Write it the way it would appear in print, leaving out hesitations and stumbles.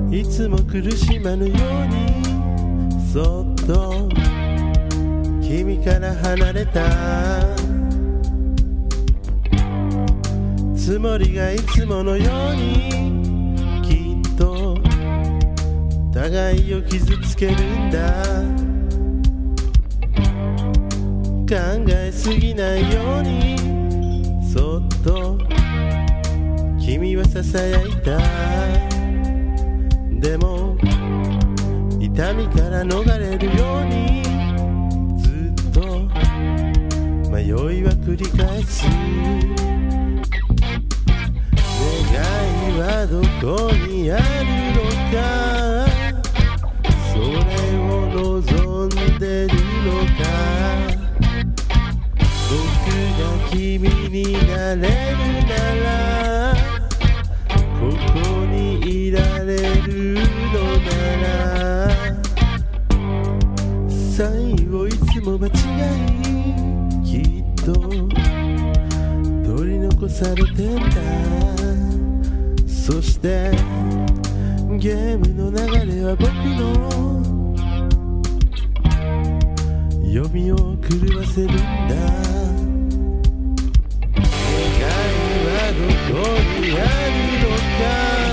いつも苦しまぬようにそっと君から離れたつもりがいつものようにきっと互いを傷つけるんだ考えすぎないようにそっと君はささやいたでも痛みから逃れるようにずっと迷いは繰り返す願いはどこにあるのかそれを望んでるのか僕が君になれるならここにいられるのならサインをいつも間違いきっと取り残されてんだそしてゲームの流れは僕の読みを狂わせるんだ願いはどこにあるのか